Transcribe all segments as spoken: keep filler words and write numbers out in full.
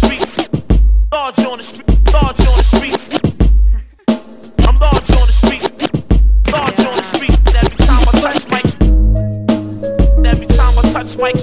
streets. Large on the street, large on the streets. I'm large on the streets, large on the streets. Every time I touch mic, every time I touch mic,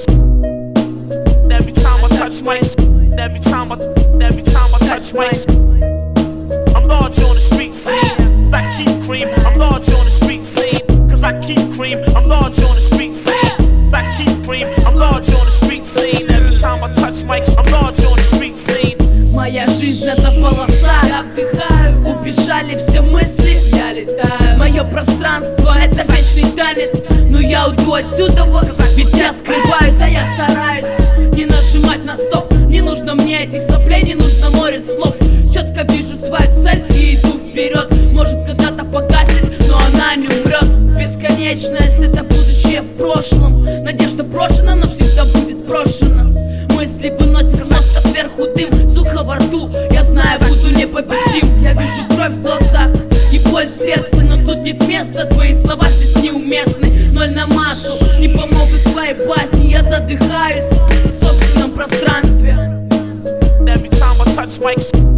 every time I touch mic, every time I, every time I touch mic. I'm large on the street scene. That keep cream. I'm large on the street scene. Cause I keep cream. I'm large on the street scene. That keep cream. I'm large on the street scene. Every time I touch mic, I'm large on the street scene. Моя жизнь это полоса, я вдыхаю, убежали все мысли, я летаю. Мое пространство это вечный танец, но я уйду отсюда, вот, ведь я скрываюсь, а я стараюсь не нажимать на стоп. Не нужно мне этих соплей, не нужно море слов. Четко вижу свою цель и иду вперед. Может когда-то погаснет, но она не умрет. Бесконечность это будущее в прошлом. Надежда брошена, но всегда будет брошена. Мысли выносят мозг, а сверху дым, сухо во рту. Я знаю, буду непобедим. Я вижу кровь в глазах и боль в сердце, но тут нет места. Твои слова здесь неуместны. Ноль на массу, не помогут твои басни. Я задыхаюсь в собственном пространстве. Every time I touch mic,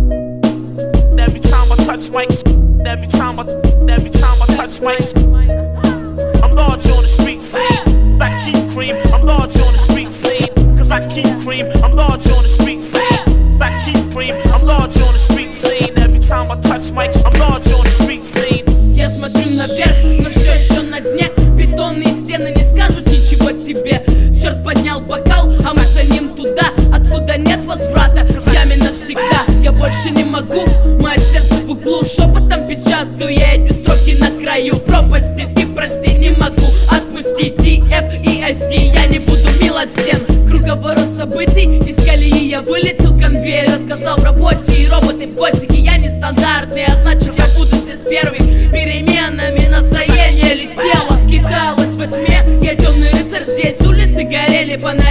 every time I touch mic, every time I, every time I touch mic, I'm large on the street scene. That keep cream. I'm large on the street scene. Cause I keep cream. I'm large on the street scene. That keep cream. I'm large on the street scene. Every time I touch mic, I'm large on the street scene. Я смотрю наверх, но все еще на дне. Бетонные стены не скажут ничего тебе. Черт поднял бокал, а мы за ним туда, откуда нет возврата. В яме навсегда, я больше не могу. Мое сердце в углу, шепотом печатаю я эти строки на краю пропасти. И прости, не могу отпустить ди эф и эс ди. Я не буду милостен. Круговорот событий, из колеи я вылетел, конвейер отказал в работе. И роботы в готике, я нестандартный, а значит я буду здесь первый. Переменами настроение летело, скиталось во тьме. Я темный рыцарь, здесь улицы горели фонарями.